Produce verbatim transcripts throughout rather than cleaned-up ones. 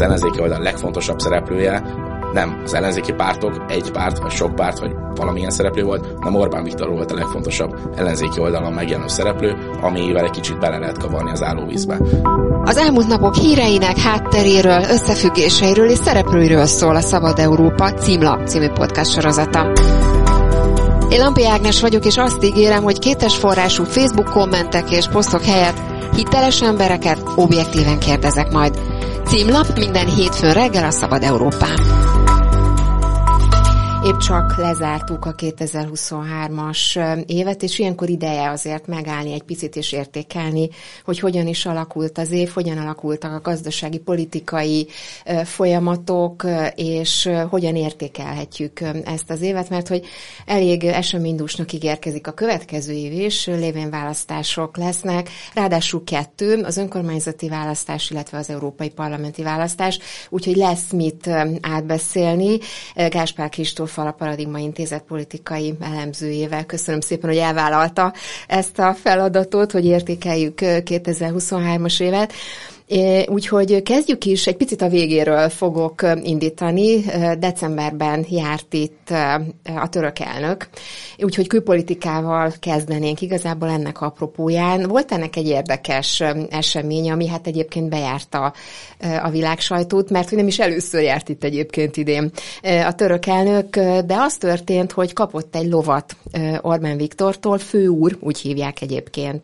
az ellenzéki oldal legfontosabb szereplője nem az ellenzéki pártok, egy párt, vagy sok párt, vagy valamilyen szereplő volt, nem Orbán Viktor volt a legfontosabb ellenzéki oldalon megjelenő szereplő, amivel egy kicsit bele lehet kavarni az állóvízbe. Az elmúlt napok híreinek hátteréről, összefüggéseiről és szereplőiről szól a Szabad Európa Címlap című podcast sorozata. Én Lampi Ágnes vagyok, és azt ígérem, hogy kétes forrású Facebook kommentek és posztok helyett hiteles embereket objektíven kérdezek majd. Címlap minden hétfőn reggel a Szabad Európán. Épp csak lezártuk a kétezer-huszonhármas évet, és ilyenkor ideje azért megállni egy picit és értékelni, hogy hogyan is alakult az év, hogyan alakultak a gazdasági, politikai folyamatok, és hogyan értékelhetjük ezt az évet, mert hogy elég eseménydúsnak ígérkezik a következő év is, lévén választások lesznek, ráadásul kettő, az önkormányzati választás, illetve az európai parlamenti választás, úgyhogy lesz mit átbeszélni. Gáspár Kristóf a Paradigma Intézet politikai elemzőjével. Köszönöm szépen, hogy elvállalta ezt a feladatot, hogy értékeljük kétezer-huszonhármas évet. Úgyhogy kezdjük is, egy picit a végéről fogok indítani. Decemberben járt itt a török elnök, úgyhogy külpolitikával kezdenénk igazából ennek apropóján. Volt ennek egy érdekes esemény, ami hát egyébként bejárta a világ sajtót, mert hogy nem is először járt itt egyébként idén a török elnök, de az történt, hogy kapott egy lovat Orbán Viktortól, főúr, úgy hívják egyébként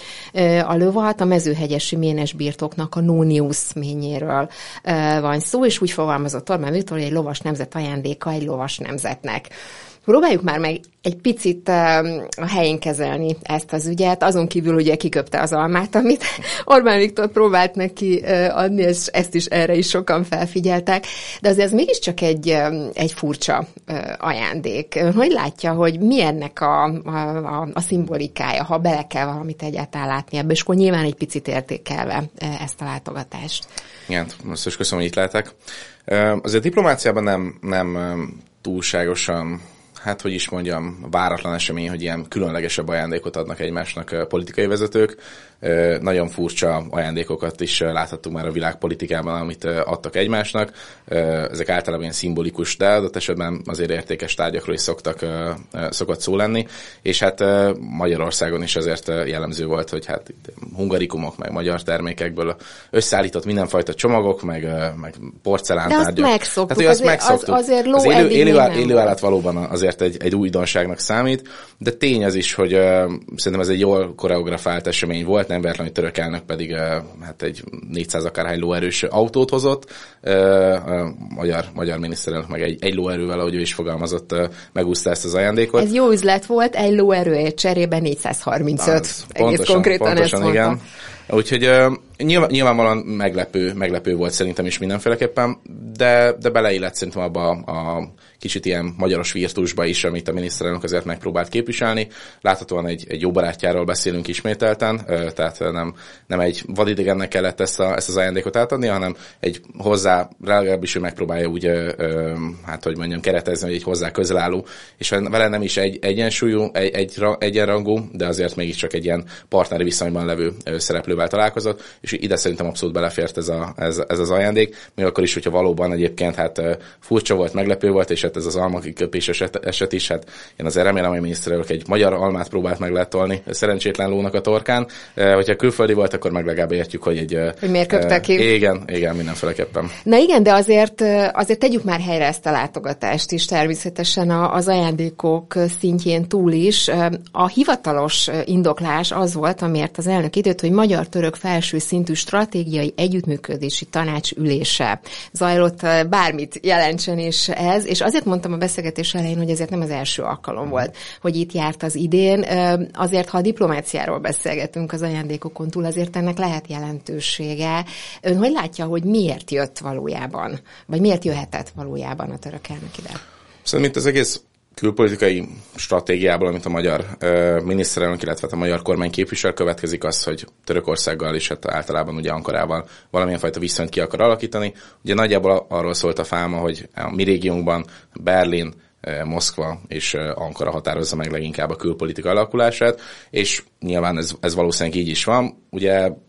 a lovat, a mezőhegyesi ménes birtoknak a Nóniusz ményéről van szó, és úgy fogalmazott Orbán Viktor, hogy egy lovas nemzet ajándéka egy lovas nemzetnek. Próbáljuk már meg egy picit a helyén kezelni ezt az ügyet, azon kívül ugye kiköpte az almát, amit Orbán Viktor próbált neki adni, és ezt is erre is sokan felfigyeltek, de azért ez mégiscsak egy, egy furcsa ajándék. Hogy látja, hogy mi ennek a, a, a szimbolikája, ha bele kell valamit egyáltalán látni ebbe, és akkor nyilván egy picit értékelve ezt a látogatást. Igen, most is köszönöm, hogy itt lehetek. Azért diplomáciában nem, nem túlságosan, hát hogy is mondjam, váratlan esemény, hogy ilyen különlegesebb ajándékot adnak egymásnak politikai vezetők. Nagyon furcsa ajándékokat is láthattunk már a világpolitikában, amit adtak egymásnak. Ezek általában ilyen szimbolikus, de adott esetben azért értékes tárgyakról is szoktak, szokott szó lenni. És hát Magyarországon is azért jellemző volt, hogy hát hungarikumok, meg magyar termékekből összeállított mindenfajta csomagok, meg, meg porcelántárgyak. De azt megszoktuk. Hát, azt azért, megszoktuk. Az, azért ló az élő, élő, élő állat valóban azért egy, egy újdonságnak számít, de tény az is, hogy uh, szerintem ez egy jól koreografált esemény volt, nem véletlenül török elnök pedig uh, hát egy négyszáz akárhány lóerős autót hozott, uh, uh, magyar, magyar miniszterelnök meg egy, egy lóerővel, ahogy ő is fogalmazott, uh, megúszta ezt az ajándékot. Ez jó üzlet volt, egy lóerőért cserébe négyszázharmincöt. Az, egész pontosan, konkrétan pontosan, ezt igen. Úgyhogy uh, nyilván, nyilvánvalóan meglepő, meglepő volt szerintem is mindenféleképpen, de, de beleillett szerintem abba a, a kicsit ilyen magyaros virtusba is, amit a miniszterelnök azért megpróbált képviselni. Láthatóan egy, egy jó barátjáról beszélünk ismételten, uh, tehát nem, nem egy vadidegennek kellett ezt, a, ezt az ajándékot átadni, hanem egy hozzá, legalábbis ő megpróbálja úgy, uh, uh, hát hogy mondjam, keretezni, hogy egy hozzá közel álló, és vele nem is egy egyensúlyú, egy, egy, egyenrangú, de azért mégiscsak egy ilyen partneri viszonyban levő uh, szereplővel találkozott, és ide szerintem abszolút belefért ez, a, ez, ez az ajándék, még akkor is, hogyha valóban egyébként hát furcsa volt, meglepő volt, és hát ez az almakiköpés eset, eset is, hát én azért remélem, hogy a miniszterelnök egy magyar almát próbált meg lehet tolni szerencsétlen lónak a torkán. Hogyha külföldi volt, akkor meg legalább értjük, hogy egy... Hogy miért köpte ki? Igen, igen, mindenféleképpen. Na igen, de azért, azért tegyük már helyre ezt a látogatást is, természetesen az ajándékok szintjén túl is. A hivatalos indoklás az volt, amiért az elnök időt, hogy magyar-török felső szintű stratégiai együttműködési tanács ülése zajlott, bármit jelentsen is ez, és azért mondtam a beszélgetés elején, hogy ezért nem az első alkalom volt, hogy itt járt az idén. Azért, ha a diplomáciáról beszélgetünk az ajándékokon túl, azért ennek lehet jelentősége. Ön hogy látja, hogy miért jött valójában, vagy miért jöhetett valójában a török elnök ide? Szerintem itt az egész külpolitikai stratégiából, amit a magyar uh, miniszterelnök, illetve a magyar kormány képvisel, következik az, hogy Törökországgal és hát általában ugye Ankarával valamilyen fajta viszonyt ki akar alakítani. Ugye nagyjából arról szólt a fáma, hogy a mi régiónkban Berlin, Moszkva és Ankara határozza meg leginkább a külpolitika alakulását, és nyilván ez, ez valószínűleg így is van. Ugye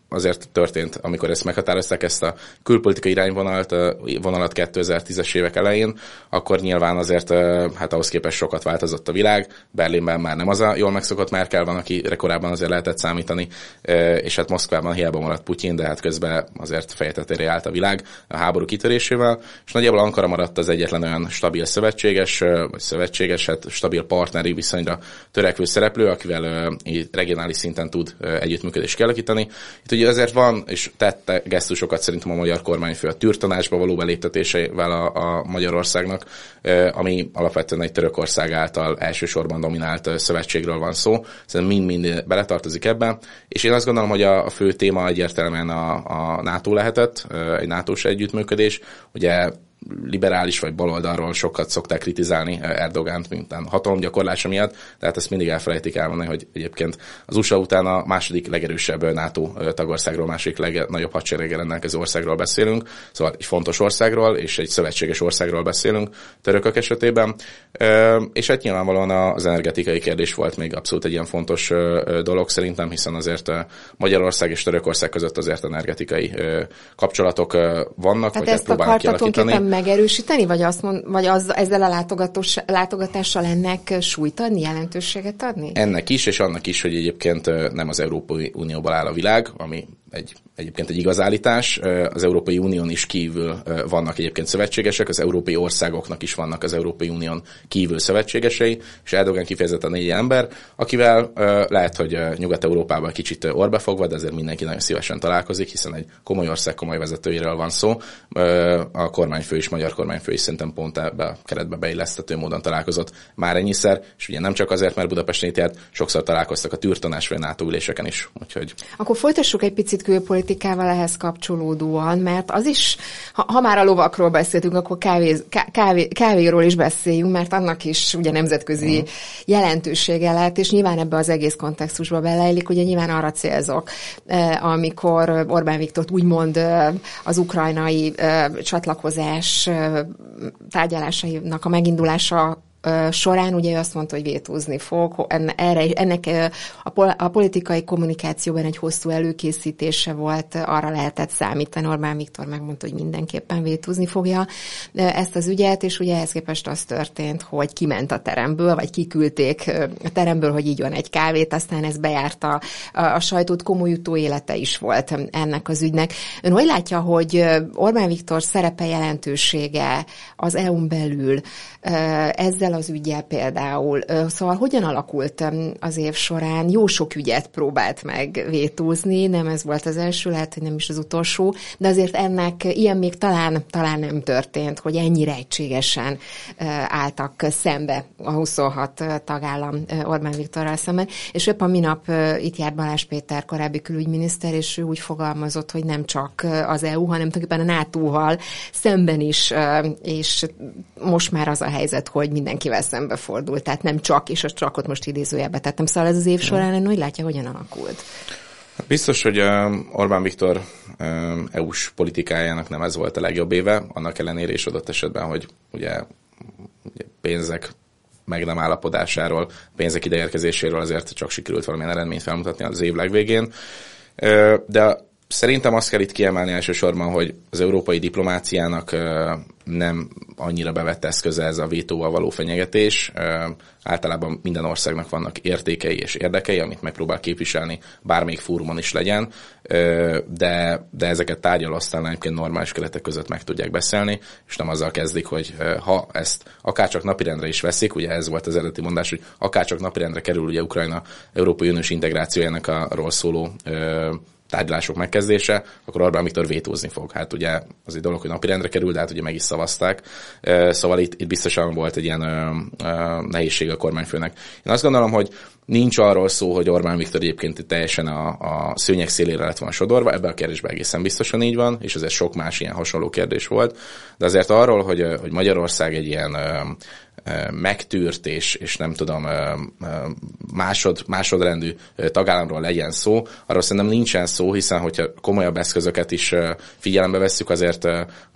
azért történt, amikor ezt meghatározták, ezt a külpolitikai irányvonalat vonalat kétezer-tízes évek elején, akkor nyilván azért hát ahhoz képest sokat változott a világ. Berlinben már nem az a jól megszokott Merkel van, akire korábban azért lehetett számítani, és hát Moszkvában hiába maradt Putyin, de hát közben azért fejetetére állt a világ a háború kitörésével, és nagyjából Ankara maradt az egyetlen olyan stabil szövetséges, vagy szövetséges, hát stabil partneri viszonyra törekvő szereplő, akivel regionális szinten tud együttműködést kialakítani. Itt ugye azért van, és tette gesztusokat szerintem a magyar kormányfő a tűrtanácsba való beléptetésével a, a Magyarországnak, ami alapvetően egy Törökország által elsősorban dominált szövetségről van szó. Szerintem mind-mind beletartozik ebben, és én azt gondolom, hogy a, a fő téma egyértelműen a, a NATO lehetett, egy nátós együttműködés. Ugye liberális vagy baloldalról sokat szokták kritizálni Erdogánt, mint a hatalomgyakorlása miatt, tehát ezt mindig elfelejtik elmondani, hogy egyébként az u es á után a második legerősebb NATO tagországról, második legnagyobb hadsereggel rendelkező országról beszélünk, szóval egy fontos országról és egy szövetséges országról beszélünk törökök esetében, és hát nyilvánvalóan az energetikai kérdés volt még abszolút egy ilyen fontos dolog szerintem, hiszen azért Magyarország és Törökország között azért energetikai kapcsolatok vannak, tehát vagy hát próbálnak kialakítani. Megerősíteni, vagy, azt mond, vagy az, ezzel a látogatással ennek súlyt adni, jelentőséget adni? Ennek is, és annak is, hogy egyébként nem az Európai Unióból áll a világ, ami egy, egyébként egy igaz állítás. Az Európai Unión is kívül vannak egyébként szövetségesek, az európai országoknak is vannak az Európai Unión kívül szövetségesei, és Erdogan kifejezetten négy ember, akivel lehet, hogy Nyugat-Európában kicsit orbefogva, de azért mindenki nagyon szívesen találkozik, hiszen egy komoly ország komoly vezetőjéről van szó. A kormányfő is, magyar kormányfő is szerintem pont ebbe a keretbe beilleszthető módon találkozott már ennyiszer, és ugye nem csak azért, mert Budapesten itt járt, sokszor találkoztak a tűrtanács vagy NATO üléseken is. Úgyhogy... Akkor folytassuk egy picit külpolitikával ehhez kapcsolódóan, mert az is, ha, ha már a lovakról beszéltünk, akkor kávé, kávé, kávéról is beszéljünk, mert annak is ugye nemzetközi mm. jelentősége lehet, és nyilván ebbe az egész kontextusba beleillik, ugye nyilván arra célzok, amikor Orbán Viktort úgymond az ukrajnai csatlakozás tárgyalásainak a megindulása során ugye ő azt mondta, hogy vétózni fog. Erre, ennek a politikai kommunikációban egy hosszú előkészítése volt, arra lehetett számítani. Orbán Viktor megmondta, hogy mindenképpen vétózni fogja ezt az ügyet, és ugye ehhez képest az történt, hogy kiment a teremből, vagy kiküldték a teremből, hogy így van egy kávét, aztán ez bejárta a, a sajtót, komoly utóélete is volt ennek az ügynek. Ön hogy látja, hogy Orbán Viktor szerepe, jelentősége az é u-n belül ezzel az ügyel például. Szóval hogyan alakult az év során? Jó sok ügyet próbált meg vétózni, nem ez volt az első, lehet, hogy nem is az utolsó, de azért ennek ilyen még talán, talán nem történt, hogy ennyire egységesen álltak szembe a huszonhat tagállam Orbán Viktorral szemben. És épp a minap itt járt Balázs Péter, korábbi külügyminiszter, és ő úgy fogalmazott, hogy nem csak az é u, hanem tulajdonképpen a nátóval szemben is, és most már az a helyzet, hogy mindenkivel szembefordult, tehát nem csak, és a csakot most idézőjelbe tettem. Szóval ez az év során, hogy látja, hogyan alakult? Biztos, hogy Orbán Viktor é u-s politikájának nem ez volt a legjobb éve, annak ellenére is adott esetben, hogy ugye, ugye pénzek meg nem állapodásáról, pénzek ideérkezéséről azért csak sikerült valamilyen eredményt felmutatni az év legvégén. De szerintem azt kell itt kiemelni elsősorban, hogy az európai diplomáciának nem annyira bevett eszköze ez a vétóval való fenyegetés. Általában minden országnak vannak értékei és érdekei, amit megpróbál képviselni, bármelyik fórumon is legyen, de, de ezeket tárgyalóasztalnál egyébként normális keretek között meg tudják beszélni, és nem azzal kezdik, hogy ha ezt akárcsak napirendre is veszik, ugye ez volt az eredeti mondás, hogy akárcsak napirendre kerül ugye Ukrajna Európai Uniós integrációjának arról szóló tárgyalások megkezdése, akkor Orbán Viktor vétózni fog. Hát ugye az egy dolog, hogy napirendre kerül, de hát ugye meg is szavazták. Szóval itt, itt biztosan volt egy ilyen ö, ö, nehézség a kormányfőnek. Én azt gondolom, hogy nincs arról szó, hogy Orbán Viktor egyébként teljesen a, a szőnyeg szélére lett volna sodorva, ebben a kérdésben egészen biztosan így van, és azért sok más ilyen hasonló kérdés volt. De azért arról, hogy, hogy Magyarország egy ilyen ö, megtűrt és, és nem tudom, másod, másodrendű tagállamról legyen szó. Arról szerintem nincsen szó, hiszen hogyha komolyabb eszközöket is figyelembe vesszük, azért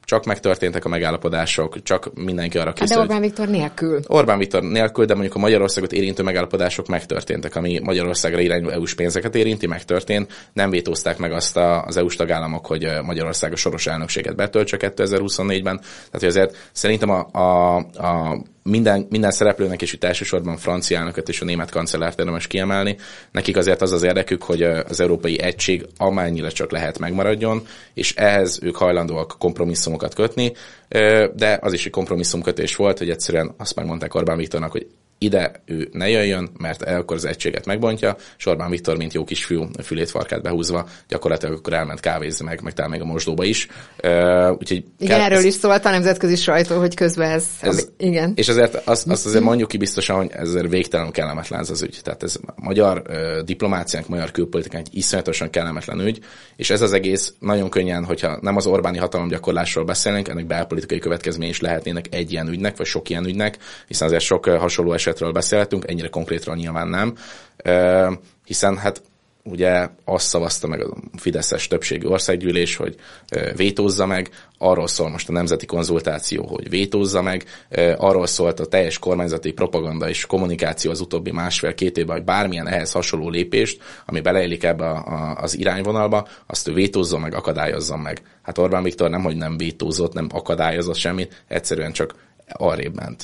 csak megtörténtek a megállapodások, csak mindenki arra készül. De Orbán Viktor nélkül. Orbán Viktor nélkül, de mondjuk a Magyarországot érintő megállapodások megtörténtek, ami Magyarországra irányuló é u-s pénzeket érinti, megtörtént. Nem vétózták meg azt a, az é u-s tagállamok, hogy Magyarország a soros elnökséget betöltse kétezer-huszonnégyben. Tehát, hogy azért szerintem a, a, a Minden, minden szereplőnek, és itt elsősorban francia elnököt és a német kancellárt érdemes kiemelni. Nekik azért az az érdekük, hogy az európai egység amennyire csak lehet megmaradjon, és ehhez ők hajlandóak kompromisszumokat kötni, de az is egy kompromisszumkötés volt, hogy egyszerűen azt megmondták Orbán Viktornak, hogy ide ő ne jöjjön, mert akkor az egységet megbontja, és Orbán Viktor, mint jó kisfiú, fülét farkát behúzva, gyakorlatilag akkor elment kávézni meg, meg talán még a mosdóba is. Uh, úgyhogy igen, kell, erről ez, is szólt a nemzetközi sajtó, hogy közben ez... ez igen. És azért azt, azt azért mondjuk ki biztosan, hogy ez azért végtelenül kellemetlen ez az ügy. Tehát ez a magyar uh, diplomáciánk, magyar külpolitikánk iszonyatosan kellemetlen ügy, és ez az egész nagyon könnyen, hogyha nem az Orbáni hatalomgyakorlásról beszélnénk, ennek belpolitikai következmény is lehetnének egy ilyen ügynek, vagy sok ilyen ügynek, hiszen azért sok uh, hasonló esetről beszélhetünk, ennyire konkrétról nyilván nem, uh, hiszen hát ugye azt szavazta meg a fideszes többségű országgyűlés, hogy vétózza meg, arról szól most a nemzeti konzultáció, hogy vétózza meg, arról szólt a teljes kormányzati propaganda és kommunikáció az utóbbi másfél-két évben, hogy bármilyen ehhez hasonló lépést, ami beleillik ebbe a, a, az irányvonalba, azt ő vétózzon meg, akadályozzon meg. Hát Orbán Viktor nem, hogy nem vétózott, nem akadályozott semmit, egyszerűen csak arrébb ment.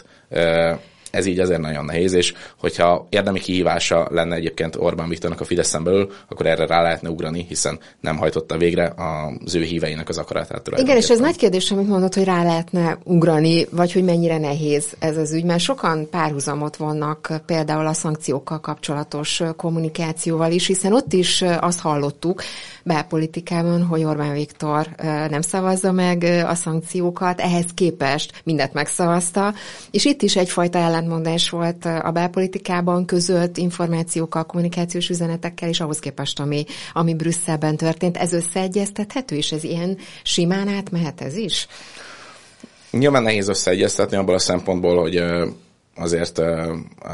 Ez így azért nagyon nehéz, és hogyha érdemi kihívása lenne egyébként Orbán Viktornak a Fideszen belül, akkor erre rá lehetne ugrani, hiszen nem hajtotta végre az ő híveinek az akaratát. Igen, és ez nagy kérdés, amit mondod, hogy rá lehetne ugrani, vagy hogy mennyire nehéz ez az ügy, mert sokan párhuzamot vonnak például a szankciókkal kapcsolatos kommunikációval is, hiszen ott is azt hallottuk belpolitikában, hogy Orbán Viktor nem szavazza meg a szankciókat, ehhez képest mindent megszavazta, és itt is egyfajta ellentmondás volt a belpolitikában, közölt információkkal, kommunikációs üzenetekkel, és ahhoz képest, ami, ami Brüsszelben történt. Ez összeegyeztethető, és ez ilyen simán átmehet ez is? Nyilván nehéz összeegyeztetni abból a szempontból, hogy azért a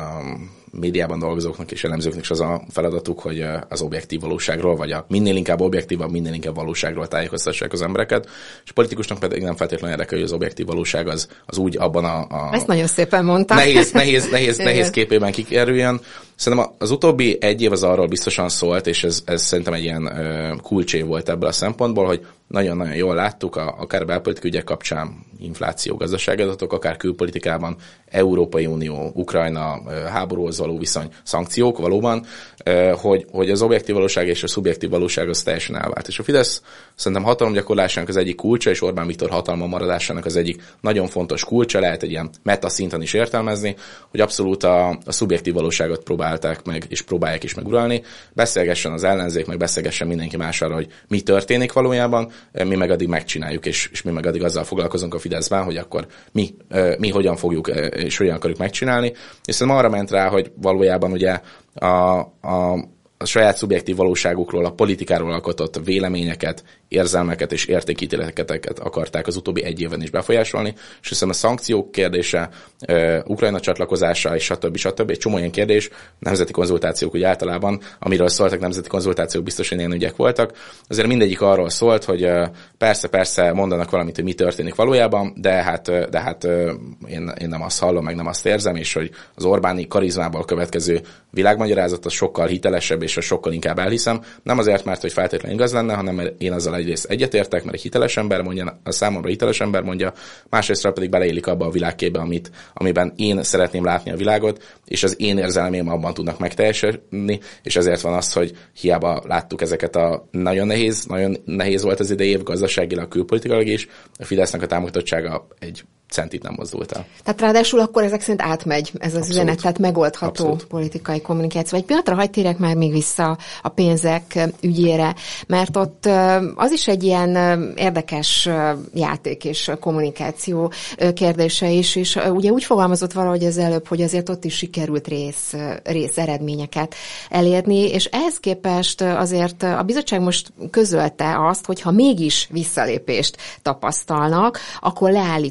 médiában dolgozóknak és elemzőknek is az a feladatuk, hogy az objektív valóságról, vagy a minél inkább objektívabb, minél inkább valóságról tájékoztassák az embereket, és a politikusnak pedig nem feltétlenül érdekel, hogy az objektív valóság az, az úgy abban a, a ezt nagyon szépen mondta. Nehéz, nehéz, nehéz, nehéz képében kikerüljön. Szerintem az utóbbi egy év az arról biztosan szólt, és ez, ez szerintem egy ilyen uh, kulcsév volt ebből a szempontból, hogy nagyon-nagyon jól láttuk, a, akár belpolitikai ügyek kapcsán, infláció, gazdaságadatok, akár külpolitikában, Európai Unió, Ukrajna, uh, háborúhoz való viszony, szankciók valóban, uh, hogy, hogy az objektív valóság és a szubjektív valóság az teljesen elvált. És a Fidesz szerintem hatalomgyakorlásának az egyik kulcsa, és Orbán Viktor hatalma maradásának az egyik nagyon fontos kulcsa, lehet egy ilyen meta szinten is értelmezni, hogy abszolút a, a szubjektív valóságot próbálták meg, és próbálják is meguralni. Beszélgessen az ellenzék, meg beszélgessen mindenki más arra, hogy mi történik valójában, mi meg addig megcsináljuk, és, és mi meg addig azzal foglalkozunk a Fideszben, hogy akkor mi, mi hogyan fogjuk, és hogyan akarjuk megcsinálni. És szerintem arra ment rá, hogy valójában ugye a, a a saját szubjektív valóságukról, a politikáról alkotott véleményeket, érzelmeket és értékítéleteket akarták az utóbbi egy évben is befolyásolni, és hiszem a szankciók kérdése, Ukrajna csatlakozása és stb. stb. Egy csomó ilyen kérdés, nemzeti konzultációk úgy általában, amiről szóltak nemzeti konzultációk, biztos, hogy ilyen ügyek voltak. Azért mindegyik arról szólt, hogy persze-persze mondanak valamit, hogy mi történik valójában, de hát, de hát én, én nem azt hallom, meg nem azt érzem, és hogy az Orbáni karizmából következő világmagyarázat az sokkal hitelesebb, és sokkal inkább elhiszem. Nem azért, mert hogy feltétlenül igaz lenne, hanem mert én azzal egyrészt egyetértek, mert egy hiteles ember mondja, a számomra hiteles ember mondja, másrészt pedig beleillik abba a világképbe, amit, amiben én szeretném látni a világot, és az én érzelmém abban tudnak megteljesülni, és ezért van az, hogy hiába láttuk ezeket a nagyon nehéz, nagyon nehéz volt az idei év gazdaságilag, külpolitikailag is, a Fidesznek a támogatottsága egy centit nem mozdult el. Tehát ráadásul akkor ezek szerint átmegy ez az Abszolút. üzenet, tehát megoldható Abszolút. Politikai kommunikáció. Egy pillanatra hadd térjek már még vissza a pénzek ügyére, mert ott az is egy ilyen érdekes játék és kommunikáció kérdése is, és ugye úgy fogalmazott valahogy az előbb, hogy azért ott is sikerült rész, rész eredményeket elérni, és ehhez képest azért a bizottság most közölte azt, hogy ha mégis visszalépést tapasztalnak, akkor leállíthatják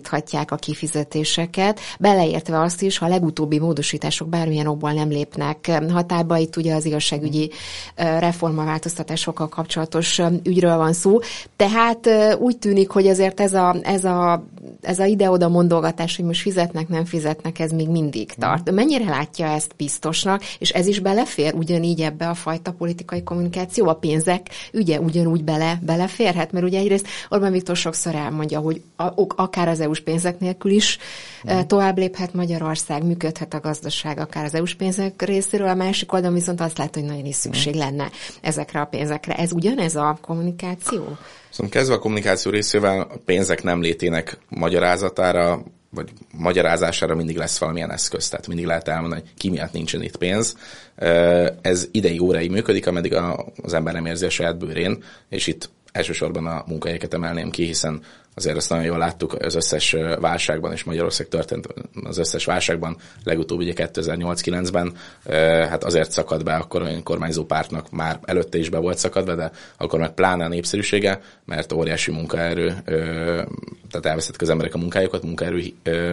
a kifizetéseket, beleértve azt is, ha a legutóbbi módosítások bármilyen okból nem lépnek hatályba, itt ugye az igazságügyi reformaváltoztatásokkal kapcsolatos ügyről van szó. Tehát úgy tűnik, hogy azért ez a, ez a, ez a ide-oda mondolgatás, hogy most fizetnek, nem fizetnek, ez még mindig tart. Mennyire látja ezt biztosnak, és ez is belefér ugyanígy ebbe a fajta politikai kommunikáció? A pénzek ügye ugyanúgy bele, beleférhet? Mert ugye egyrészt Orbán Viktor sokszor elmondja, hogy a, akár az é u-s pénzek nélkül is mm. tovább léphet Magyarország, működhet a gazdaság, akár az é u-s pénzek részéről, a másik oldalon viszont azt lát, hogy nagyon is szükség mm. lenne ezekre a pénzekre. Ez ugyanez a kommunikáció? Szóval kezdve a kommunikáció részével a pénzek nem létének magyarázatára, vagy magyarázására mindig lesz valamilyen eszköz, tehát mindig lehet elmondani, hogy ki miatt nincsen itt pénz. Ez ideig, óráig működik, ameddig az ember nem érzi a saját bőrén, és itt elsősorban a munkahelyeket emelném ki, hiszen azért azt nagyon jól láttuk az összes válságban, és Magyarország történt az összes válságban, legutóbb ugye kétezer-nyolc-kilencben, hát azért szakadt be akkor a kormányzó pártnak, már előtte is be volt szakadva, de akkor meg pláne a népszerűsége, mert óriási munkaerő, tehát elvesztettek az emberek a munkájukat, munkaerő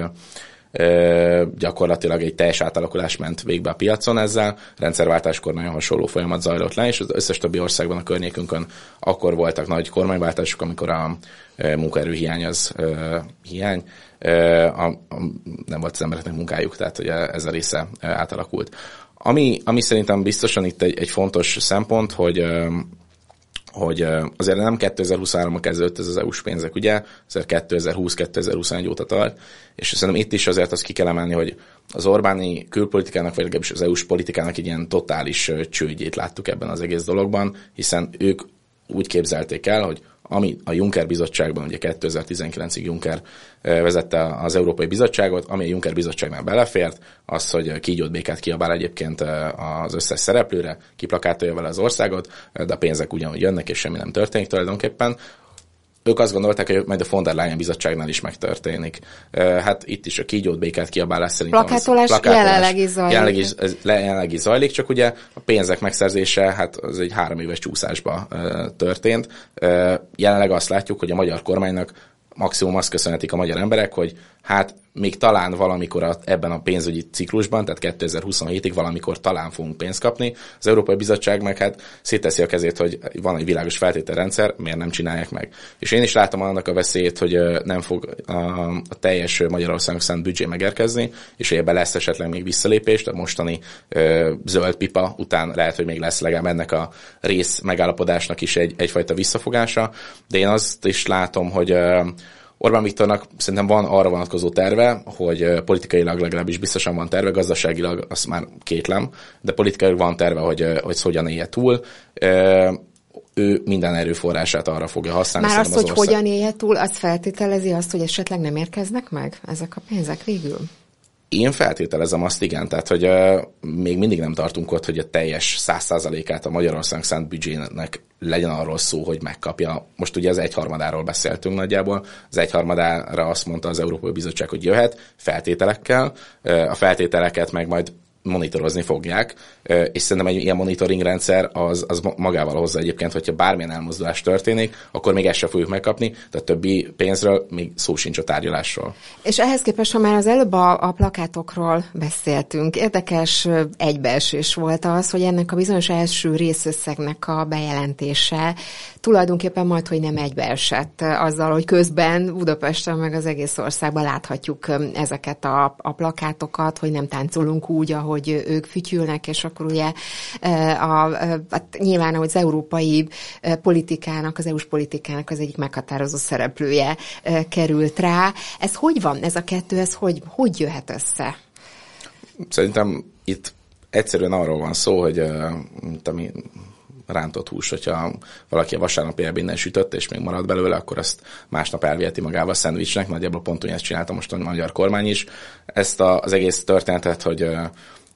gyakorlatilag egy teljes átalakulás ment végbe a piacon ezzel, rendszerváltáskor nagyon hasonló folyamat zajlott le, és az összes többi országban a környékünkön akkor voltak nagy kormányváltások, amikor a munkaerő hiány az hiány, a, a, nem volt az embereknek munkájuk, tehát ugye ez a része átalakult. Ami, ami szerintem biztosan itt egy, egy fontos szempont, hogy hogy azért nem kétezer-huszonháromban kezdődött ez az é u-s pénzek, ugye, azért kétezer-húsz-kétezer-huszonegy óta tart, és szerintem itt is azért azt ki kell emelni, hogy az Orbáni külpolitikának, vagy legalábbis az é u-s politikának egy ilyen totális csődjét láttuk ebben az egész dologban, hiszen ők úgy képzelték el, hogy ami a Juncker bizottságban, ugye kétezer-tizenkilencig Juncker vezette az Európai Bizottságot, ami a Juncker bizottságnál belefért, az, hogy kígyót békát kiabál egyébként az összes szereplőre, kiplakátolja vele az országot, de a pénzek ugyanúgy jönnek, és semmi nem történik tulajdonképpen. Ők azt gondolták, hogy majd a von der Leyen bizottságnál is megtörténik. Hát itt is a kígyót békát kiabálás szerintem plakátolás, az, plakátolás jelenleg is zajlik. Jelenleg is, jelenleg is zajlik, csak ugye a pénzek megszerzése, hát az egy három éves csúszásba történt. Jelenleg azt látjuk, hogy a magyar kormánynak maximum azt köszönhetik a magyar emberek, hogy hát még talán valamikor a, ebben a pénzügyi ciklusban, tehát kétezer-huszonhétig valamikor talán fogunk pénzt kapni. Az Európai Bizottság meg hát szétteszi a kezét, hogy van egy világos feltételrendszer, miért nem csinálják meg. És én is látom annak a veszélyét, hogy nem fog a, a teljes Magyarországnak szánt büdzsé megérkezni, és hogy ebben lesz esetleg még visszalépés, tehát mostani ö, zöld pipa után lehet, hogy még lesz legalább ennek a rész megállapodásnak is egy, egyfajta visszafogása, de én azt is látom, hogy ö, Orbán Viktornak szerintem van arra vonatkozó terve, hogy politikailag legalábbis biztosan van terve, gazdaságilag azt már kétlem, de politikailag van terve, hogy, hogy hogyan élje túl. Ő minden erőforrását arra fogja használni. Már azt, az hogy ország... hogyan élje túl, az feltételezi azt, hogy esetleg nem érkeznek meg ezek a pénzek végül? Én feltételezem azt, igen, tehát hogy uh, még mindig nem tartunk ott, hogy a teljes száz százalékát a Magyarország szánt büdzsének legyen arról szó, hogy megkapja. Most ugye az egyharmadáról beszéltünk nagyjából. Az egyharmadára azt mondta az Európai Bizottság, hogy jöhet feltételekkel. Uh, a feltételeket meg majd monitorozni fogják, és szerintem egy ilyen monitoring rendszer az, az magával hozza egyébként, hogyha bármilyen elmozdulás történik, akkor még ezt sem fogjuk megkapni, de a többi pénzről még szó sincs a tárgyalásról. És ehhez képest, ha már az előbb a, a plakátokról beszéltünk, érdekes egybeesés volt az, hogy ennek a bizonyos első részösszegnek a bejelentése tulajdonképpen majd, hogy nem egybeesett azzal, hogy közben Budapesten meg az egész országban láthatjuk ezeket a, a plakátokat, hogy nem táncolunk úgy, ahogy ők fütyülnek, és akkor ugye a, a, hát nyilván az európai politikának, az é u-s politikának az egyik meghatározó szereplője került rá. Ez hogy van? Ez a kettő, ez hogy, hogy jöhet össze? Szerintem itt egyszerűen arról van szó, hogy mint ami rántott hús, hogyha valaki a vasárnapi ebédnél sütött, és még marad belőle, akkor azt másnap elviheti magával a szendvicsnek. Nagyjából pont ugyanezt csinálta most a magyar kormány is. Ezt a, az egész történetet, hogy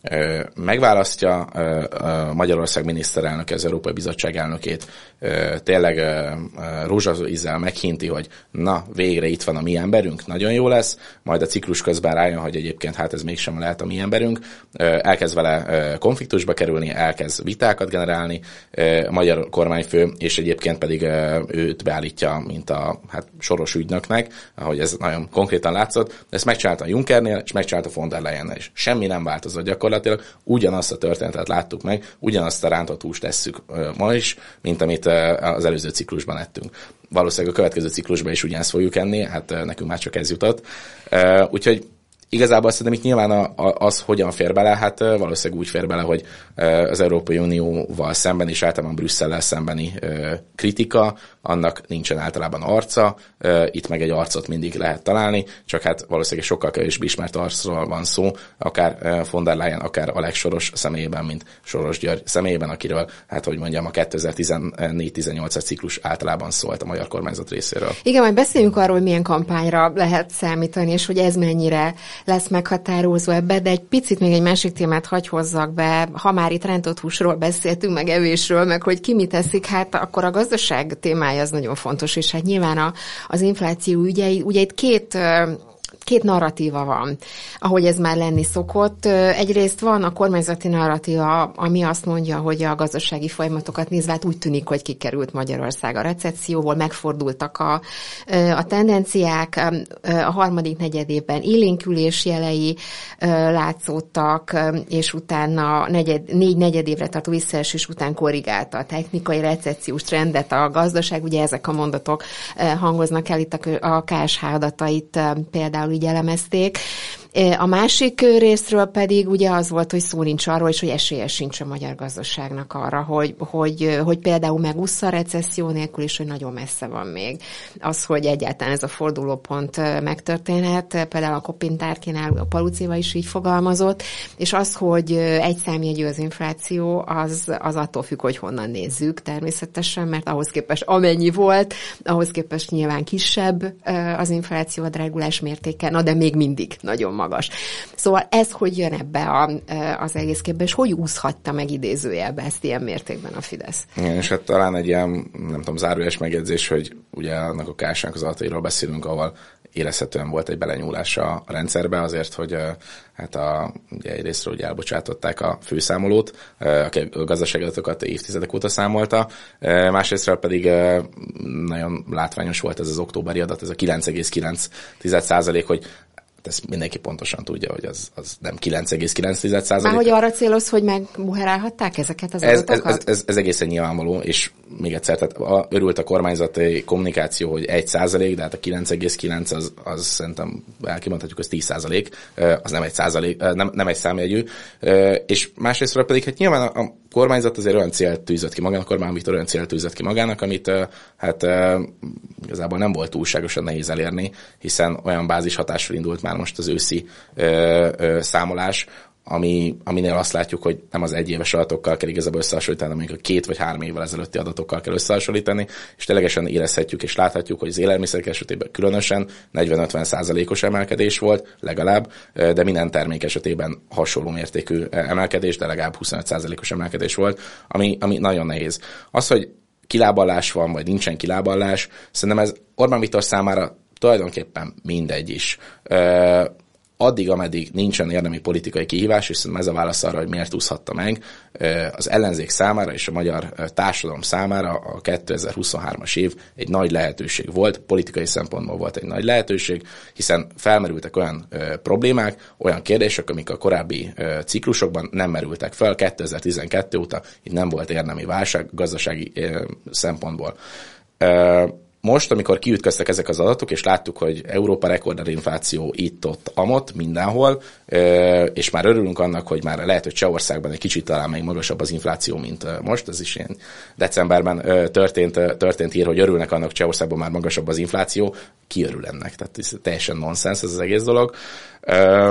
megválasztja Magyarország miniszterelnöke, az Európai Bizottság elnökét, tényleg rózsaszín ízzel meghinti, hogy na, végre itt van a mi emberünk, nagyon jó lesz, majd a ciklus közben rájön, hogy egyébként hát ez mégsem lehet a mi emberünk, elkezd vele konfliktusba kerülni, elkezd vitákat generálni a magyar kormányfő, és egyébként pedig őt beállítja, mint a hát, soros ügynöknek, ahogy ez nagyon konkrétan látszott. Ezt megcsinálta a Junckernél, és megcsinálta von der Leyennel is. Semmi nem változott gyakorlatilag, ugyanazt a történetet láttuk meg, ugyanazt a rántott húst tesszük ma is, mint amit az előző ciklusban ettünk. Valószínűleg a következő ciklusban is ugyanezt fogjuk enni, hát nekünk már csak ez jutott. Úgyhogy igazából szerintem itt nyilván az, hogyan fér bele, hát valószínűleg úgy fér bele, hogy az Európai Unióval szemben és általában Brüsszellel szembeni kritika, annak nincsen általában arca, itt meg egy arcot mindig lehet találni, csak hát valószínűleg sokkal kevésbé ismert arcról van szó, akár von der Leyen, akár Alex Soros személyében, mint Soros György személyében, akiről, hát hogy mondjam, a kétezer-tizennégy tizennyolcas ciklus általában szólt a magyar kormányzat részéről. Igen, majd beszéljünk arról, hogy milyen kampányra lehet számítani, és hogy ez mennyire lesz meghatározó ebbe, de egy picit még egy másik témát hagy hozzak be, ha már itt rántott húsról beszéltünk, meg evésről, meg hogy ki mit eszik, hát akkor a gazdaság témája az nagyon fontos, és hát nyilván a, az infláció ügyei, ugye itt két Két narratíva van, ahogy ez már lenni szokott. Egyrészt van a kormányzati narratíva, ami azt mondja, hogy a gazdasági folyamatokat nézve hát úgy tűnik, hogy kikerült Magyarország a recesszióból, megfordultak a, a tendenciák, a harmadik negyedében élénkülés jelei látszottak, és utána negyed, négy negyedévre tartó visszaesés után korrigálta a technikai recessziós trendet a gazdaság. Ugye ezek a mondatok hangoznak el itt a ká es há adatait például így elemezték. A másik részről pedig ugye az volt, hogy szó nincs arról, és hogy esélye sincs a magyar gazdaságnak arra, hogy, hogy, hogy például megússza a recesszió nélkül, és hogy nagyon messze van még az, hogy egyáltalán ez a fordulópont megtörténhet. Például a Kopintárkénál a Palucéva is így fogalmazott, és az, hogy egy számjegyű az infláció, az, az attól függ, hogy honnan nézzük természetesen, mert ahhoz képest amennyi volt, ahhoz képest nyilván kisebb az infláció, a drágulás mértéke, na de még mindig nagyon magas. Szóval ez hogy jön ebbe a, az egész képbe, és hogy úszhatta meg idézőjelbe ezt ilyen mértékben a Fidesz? Igen, és hát talán egy ilyen, nem tudom, zárójeles megjegyzés, hogy ugye annak a ká es há-nak az adatairól beszélünk, ahol érezhetően volt egy belenyúlás a rendszerbe, azért, hogy hát a, ugye egyrésztről ugye elbocsátották a főszámolót, aki a gazdasági adatokat évtizedek óta számolta, másrésztről pedig nagyon látványos volt ez az októberi adat, ez a kilenc egész kilenc százalék, hogy ezt mindenki pontosan tudja, hogy az, az nem kilenc egész kilenc százalék. Már hogy arra célozz, hogy megbuherálhatták ezeket az adatokat? Ez, ez, ez, ez egészen nyilvánvaló, és még egyszer, tehát a, örült a kormányzati kommunikáció, hogy egy százalék, de hát a kilenc egész kilenc az, az szerintem elkimondhatjuk, az tíz százalék, az nem egy százalék, nem, nem egy számjegyű, és másrésztről pedig hát nyilván a, a kormányzat azért olyan célt tűzött ki magának, a kormány Viktor olyan célt tűzött ki magának, amit hát igazából nem volt túlságosan nehéz elérni, hiszen olyan bázishatásról indult már most az őszi ö, ö, számolás, ami, aminél azt látjuk, hogy nem az egyéves adatokkal kell igazából összehasonlítani, hanem a két vagy három évvel ezelőtti adatokkal kell összehasonlítani, és ténylegesen érezhetjük és láthatjuk, hogy az élelmiszerek esetében különösen negyven-ötven százalékos emelkedés volt legalább, de minden termék esetében hasonló mértékű emelkedés, de legalább huszonöt százalékos emelkedés volt, ami, ami nagyon nehéz. Az, hogy kilábalás van, vagy nincsen kilábalás, szerintem ez Orbán Viktor számára tulajdonképpen mindegy is. Addig, ameddig nincsen érdemi politikai kihívás, és szerintem ez a válasz arra, hogy miért úszhatta meg, az ellenzék számára és a magyar társadalom számára a kétezer-huszonhármas év egy nagy lehetőség volt, politikai szempontból volt egy nagy lehetőség, hiszen felmerültek olyan ö, problémák, olyan kérdések, amik a korábbi ö, ciklusokban nem merültek fel, kétezer-tizenkettő óta itt nem volt érdemi válság gazdasági ö, szempontból. Ö, Most, amikor kiütköztek ezek az adatok, és láttuk, hogy Európa rekorder infláció itt-ott, amott, mindenhol, és már örülünk annak, hogy már lehet, hogy Csehországban egy kicsit talán még magasabb az infláció, mint most. Ez is ilyen decemberben történt, történt hír, hogy örülnek annak, hogy Csehországban már magasabb az infláció. Ki örül ennek? Tehát ez teljesen nonsens ez az egész dolog.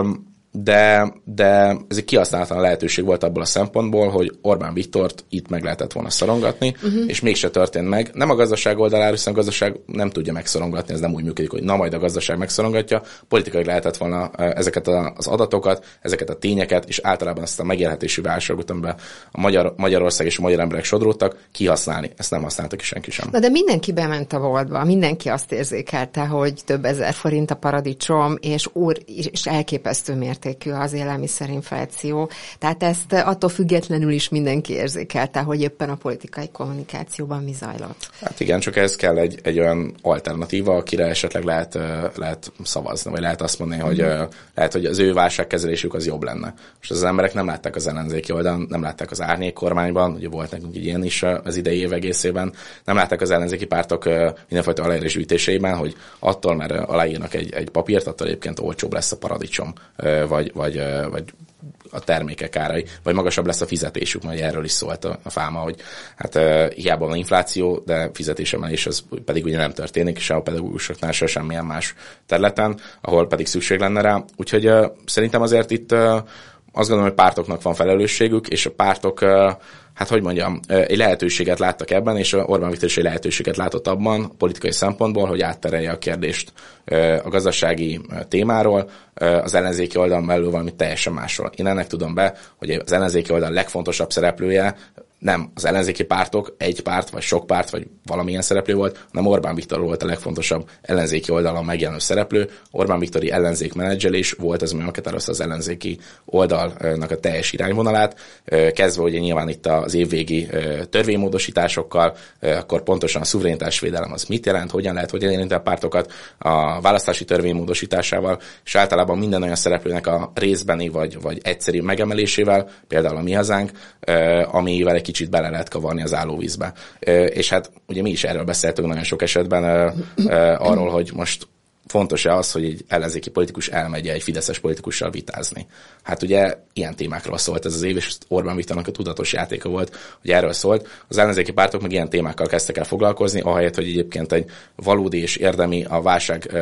de, de ez egy kihasználatlan lehetőség volt abból a szempontból, hogy Orbán Viktort itt meg lehetett volna szorongatni, uh-huh. és mégse történt meg. Nem a gazdaság oldalára, hiszen a gazdaság nem tudja megszorongatni, ez nem úgy működik, hogy na majd a gazdaság megszorongatja. Politikai lehetett volna ezeket az adatokat, ezeket a tényeket, és általában ezt a megélhetési válságot, amiben a Magyar, Magyarország és a magyar emberek sodródtak, kihasználni. Ezt nem használta ki senki sem. Na de mindenki bement a boltba, mindenki azt érzékelte, hogy több ezer forint a paradicsom, és, úr, és elképesztő mértékű az élelmiszerinfláció. Tehát ezt attól függetlenül is mindenki érzékelte, hogy éppen a politikai kommunikációban mi zajlott. Hát igen, csak ez kell egy, egy olyan alternatíva, akire esetleg lehet, lehet szavazni, vagy lehet azt mondani, mm-hmm. hogy lehet, hogy az ő válságkezelésük az jobb lenne. Most az emberek nem látták az ellenzéki oldalon, nem látták az árnyék kormányban, ugye volt nekünk egy ilyen is az idei év egészében, nem látták az ellenzéki pártok mindenfajta aláírás gyűjtéseiben, hogy attól, mert aláírnak egy, egy papírt, attól egyébként olcsóbb lesz a paradicsom, vagy, vagy, vagy a termékek árai, vagy magasabb lesz a fizetésük, majd erről is szólt a, a fáma, hogy hát uh, hiába van infláció, de fizetésemelés az pedig ugye nem történik, se a pedagógusoknál, se semmilyen más területen, ahol pedig szükség lenne rá. Úgyhogy uh, szerintem azért itt uh, azt gondolom, hogy pártoknak van felelősségük, és a pártok uh, hát hogy mondjam, egy lehetőséget láttak ebben, és Orbán Viktor is egy lehetőséget látott abban, politikai szempontból, hogy átterelje a kérdést a gazdasági témáról, az ellenzéki oldalon belül valami teljesen másról. Én ennek tudom be, hogy az ellenzéki oldal legfontosabb szereplője nem az ellenzéki pártok, egy párt, vagy sok párt, vagy valamilyen szereplő volt, hanem Orbán Viktor volt a legfontosabb ellenzéki oldalon megjelenő szereplő. Orbán Viktori ellenzék menedzselés volt az, ami meghatározta az ellenzéki oldalnak a teljes irányvonalát, kezdve ugye nyilván itt az évvégi törvénymódosításokkal, akkor pontosan a szuverenitásvédelem az mit jelent, hogyan lehet, hogyan érinti a pártokat a választási törvény módosításával, és általában minden olyan szereplőnek a részbeni vagy, vagy egyszerű megemelésével, például a Mi Hazánk, amivel egy kicsit bele lehet kavarni az állóvízbe. És hát ugye mi is erről beszéltünk nagyon sok esetben arról, hogy most fontos-e az, hogy egy ellenzéki politikus elmegy egy fideszes politikussal vitázni. Hát ugye ilyen témákról szólt ez az év, és Orbán Viktornak a tudatos játéka volt, hogy erről szólt. Az ellenzéki pártok meg ilyen témákkal kezdtek el foglalkozni, ahelyett, hogy egyébként egy valódi és érdemi a válság,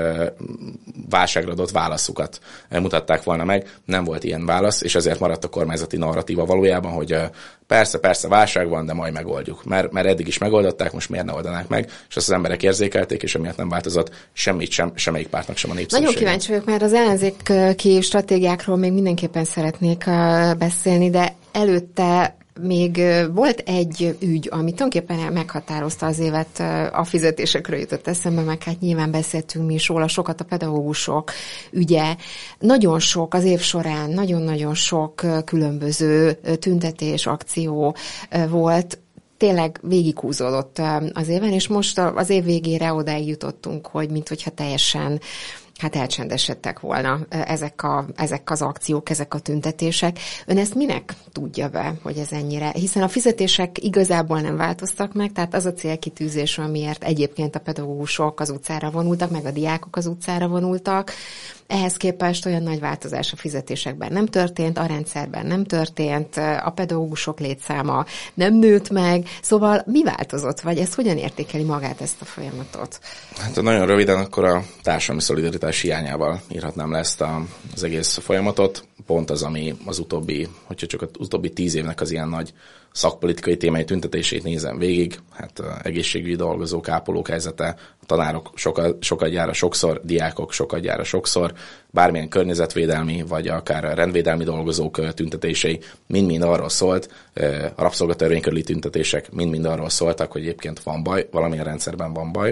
válságra adott válaszukat mutatták volna meg. Nem volt ilyen válasz, és ezért maradt a kormányzati narratíva valójában, hogy persze, persze válság van, de majd megoldjuk. Mert, mert eddig is megoldották, most miért ne oldanák meg, és azt az emberek érzékelték, és emiatt nem változott semmit sem, semmelyik pártnak sem a népszerűsége. Nagyon kíváncsi vagyok, mert az ellenzéki stratégiákról még mindenképpen szeretnék beszélni, de előtte még volt egy ügy, ami tulajdonképpen meghatározta az évet, a fizetésekről jutott eszembe, meg hát nyilván beszéltünk mi is róla, sokat a pedagógusok ügye. Nagyon sok az év során, nagyon-nagyon sok különböző tüntetés, akció volt, tényleg végighúzódott az éven, és most az év végére odáig jutottunk, hogy minthogyha teljesen hát elcsendesedtek volna ezek, a, ezek az akciók, ezek a tüntetések. Ön ezt minek tudja be, hogy ez ennyire? Hiszen a fizetések igazából nem változtak meg, tehát az a célkitűzés, amiért egyébként a pedagógusok az utcára vonultak, meg a diákok az utcára vonultak. Ehhez képest olyan nagy változás a fizetésekben nem történt, a rendszerben nem történt, a pedagógusok létszáma nem nőtt meg, szóval mi változott, vagy ezt hogyan értékeli magát ezt a folyamatot? Hát nagyon röviden akkor a társadalmi szolidaritás hiányával írhatnám le ezt a, az egész folyamatot. Pont az, ami az utóbbi, hogyha csak az utóbbi tíz évnek az ilyen nagy szakpolitikai témai tüntetését nézem végig, hát egészségügyi dolgozók, ápolók helyzete, a tanárok sokat, sokadjára sokszor, diákok sokadjára sokszor, bármilyen környezetvédelmi, vagy akár rendvédelmi dolgozók tüntetései mind-mind arról szólt, a rabszolgatörvény körüli tüntetések mind-mind arról szóltak, hogy egyébként van baj, valamilyen rendszerben van baj,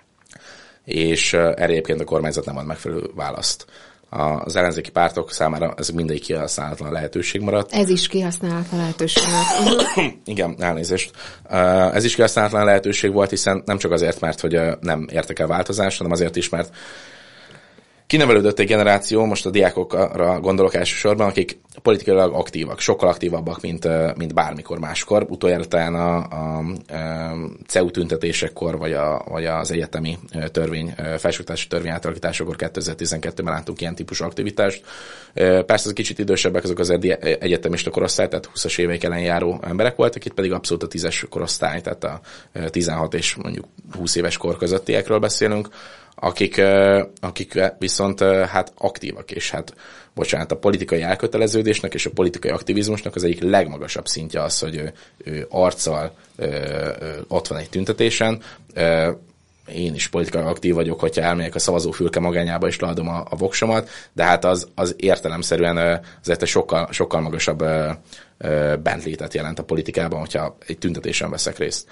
és erre egyébként a kormányzat nem ad megfelelő választ. Az ellenzéki pártok számára ez mindegyik kihasználatlan lehetőség maradt. Ez is kihasználatlan lehetőség maradt. Igen, elnézést. Ez is kihasználatlan lehetőség volt, hiszen nem csak azért, mert hogy nem értek el változást, hanem azért is, mert kinevelődött egy generáció, most a diákokra gondolok elsősorban, akik politikailag aktívak, sokkal aktívabbak, mint, mint bármikor máskor. Utoljára talán a, a, a cé e u tüntetésekkor, vagy, a, vagy az egyetemi törvény, felsőoktatási törvény átalakításakor kétezer-tizenkettőben láttunk ilyen típusú aktivitást. Persze az kicsit idősebbek azok az egyetemista korosztály, tehát húszas évek ellen járó emberek voltak, itt pedig abszolút a tízes korosztály, tehát a tizenhat és mondjuk húsz éves kor közöttiekről beszélünk, akik, akik viszont hát aktívak, és hát bocsánat, a politikai elköteleződésnek és a politikai aktivizmusnak az egyik legmagasabb szintje az, hogy ő, ő arccal ö, ö, ott van egy tüntetésen. Ö, én is politikai aktív vagyok, hogyha elmegyek a szavazófülke magányába és leadom a, a voksomat, de hát az, az értelemszerűen azért egy sokkal, sokkal magasabb ö, ö, bentlétet jelent a politikában, hogyha egy tüntetésen veszek részt.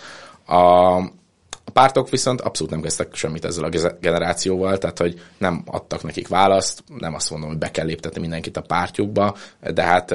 A A pártok viszont abszolút nem kezdtek semmit ezzel a generációval, tehát hogy nem adtak nekik választ, nem azt mondom, hogy be kell léptetni mindenkit a pártjukba, de hát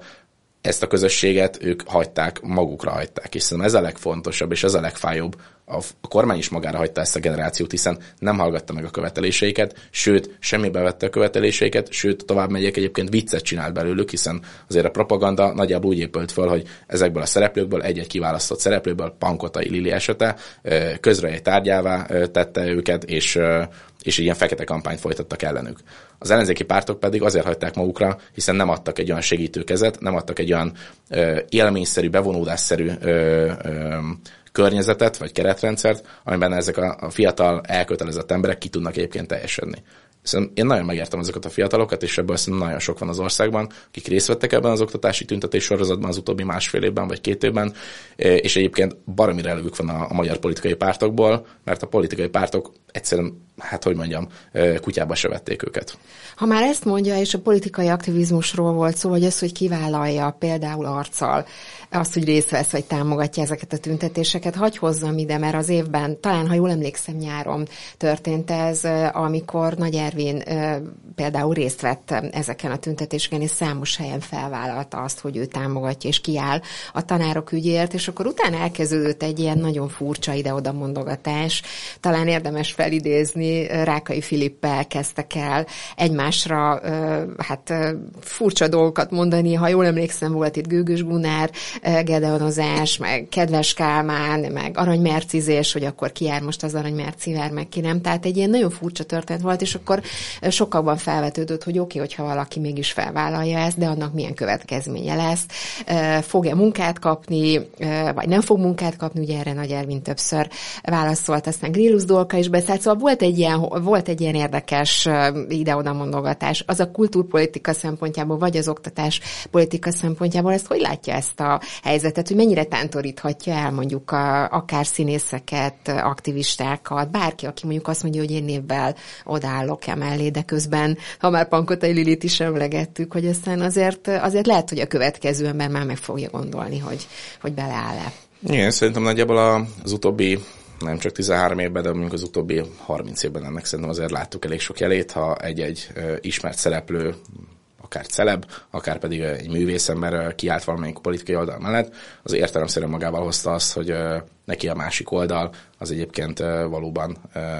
ezt a közösséget ők hagyták, magukra hagyták, és szerintem ez a legfontosabb, és ez a legfájóbb. A kormány is magára hagyta ezt a generációt, hiszen nem hallgatta meg a követeléseiket, sőt, semmibe vette a követeléseiket, sőt, tovább megyek, egyébként viccet csinált belőlük, hiszen azért a propaganda nagyjából úgy épült föl, hogy ezekből a szereplőkből, egy-egy kiválasztott szereplőből, Pankotai Lili esete, közre egy tárgyává tette őket, és és ilyen fekete kampányt folytattak ellenük. Az ellenzéki pártok pedig azért hagyták magukra, hiszen nem adtak egy olyan segítőkezet, nem adtak egy olyan ö, élményszerű, bevonódásszerű ö, ö, környezetet, vagy keretrendszert, amiben ezek a, a fiatal, elkötelezett emberek ki tudnak egyébként teljesedni. Szóval én nagyon megértem azokat a fiatalokat, és ebből szerintem nagyon sok van az országban, akik részt vettek ebben az oktatási tüntetés sorozatban az utóbbi másfél évben, vagy két évben, és egyébként baromira előbb van a, a magyar politikai pártokból, mert a politikai pártok egyszerűen, hát hogy mondjam, kutyába se vették őket. Ha már ezt mondja, és a politikai aktivizmusról volt szó, hogy az, hogy kivállalja például arccal azt, hogy részt vesz, vagy támogatja ezeket a tüntetéseket, hagy hozzam ide, mert az évben, talán, ha jól emlékszem, nyáron történt ez, amikor Nagy Ervin például részt vett ezeken a tüntetéseken, és számos helyen felvállalta azt, hogy ő támogatja és kiáll a tanárok ügyért, és akkor utána elkezdődött egy ilyen nagyon furcsa ide-oda mondogatás. Talán érdemes felidézni, Rákai Filippel kezdtek el egymásra hát furcsa dolgokat mondani, ha jól emlékszem, volt itt Gőgös Gunár, gedeonozás, meg kedves Kálmán, meg aranymercizés, hogy akkor ki jár most az aranymercivel, meg ki nem. Tehát egy ilyen nagyon furcsa történet volt, és akkor sokakban felvetődött, hogy oké, okay, hogyha valaki mégis felvállalja ezt, de annak milyen következménye lesz. Fog-e munkát kapni, vagy nem fog munkát kapni, ugye erre Nagy Ervin többször válaszolt, aztán Grillus Dolka is beszélt, szóval volt egy ilyen, volt egy ilyen érdekes ide-oda mondogatás. Az a kultúrpolitika szempontjából, vagy az oktatás politika szempontjából, ezt hogy látja ezt a helyzetet, hogy mennyire tántoríthatja el mondjuk a, akár színészeket, aktivistákat, bárki, aki mondjuk azt mondja, hogy én névvel odaállok emellé, de közben, ha már Pankotai Lilit is emlegettük, hogy aztán azért, azért lehet, hogy a következő ember már meg fogja gondolni, hogy, hogy beleáll-e. Igen, szerintem nagyjából az utóbbi nem csak tizenhárom évben, de mondjuk az utóbbi harminc évben ennek szerintem azért láttuk elég sok jelét, ha egy-egy ismert szereplő, akár celeb, akár pedig egy művészember kiállt valamelyik politikai oldal mellett, az értelemszerűen magával hozta azt, hogy neki a másik oldal az egyébként valóban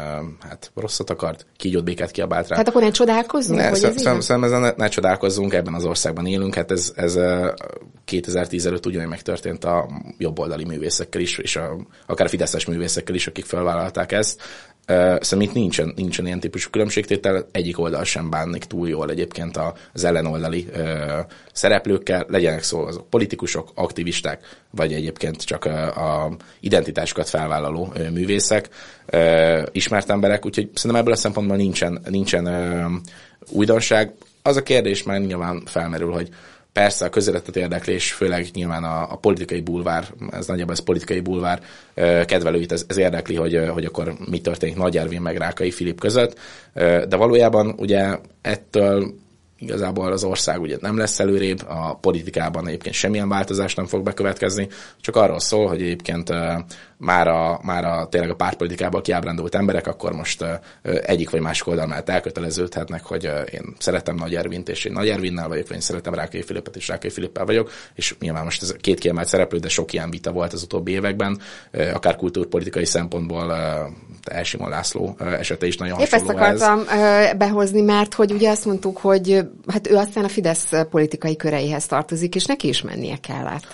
hát rosszat akart, kígyót békét kiabált rá. Hát akkor ne csodálkozzunk, ne, hogy szem, ez szem, szem, ne, ne csodálkozzunk, ebben az országban élünk, hát ez, ez kétezer-tíz előtt ugyanúgy megtörtént a jobboldali művészekkel is, és a, akár a fideszes művészekkel is, akik felvállalták ezt. Uh, szóval itt nincsen, nincsen ilyen típusú különbségtétel, egyik oldal sem bánik túl jól egyébként az ellenoldali uh, szereplőkkel, legyenek szó azok politikusok, aktivisták, vagy egyébként csak uh, a identitásukat felvállaló uh, művészek, uh, ismert emberek, úgyhogy szerintem ebből a szempontból nincsen, nincsen uh, újdonság. Az a kérdés már nyilván felmerül, hogy persze a közéletet érdeklés, főleg nyilván a, a politikai bulvár, ez nagyjából ez politikai bulvár kedvelőit, ez, ez érdekli, hogy, hogy akkor mi történik Nagy Ervin meg Rákai Filip között, de valójában ugye ettől igazából az ország ugye nem lesz előrébb, a politikában egyébként semmilyen változás nem fog bekövetkezni, csak arról szól, hogy egyébként már a, már a tényleg a pártpolitikából kiábrándult emberek akkor most egyik vagy másik oldal mellett elköteleződhetnek, hogy én szeretem Nagy Ervint, és én Nagy Ervinnel vagyok, vagy én szeretem Rákai Filipet, és Rákai Filippel vagyok, és nyilván most ez két kiemelt szereplő, de sok ilyen vita volt az utóbbi években, akár kultúrpolitikai szempontból Elsimon László esete is nagyon hasonló. Épp ezt akartam ez. behozni, mert hogy ugye azt mondtuk, hogy hát ő aztán a Fidesz politikai köreihez tartozik, és neki is mennie kellett.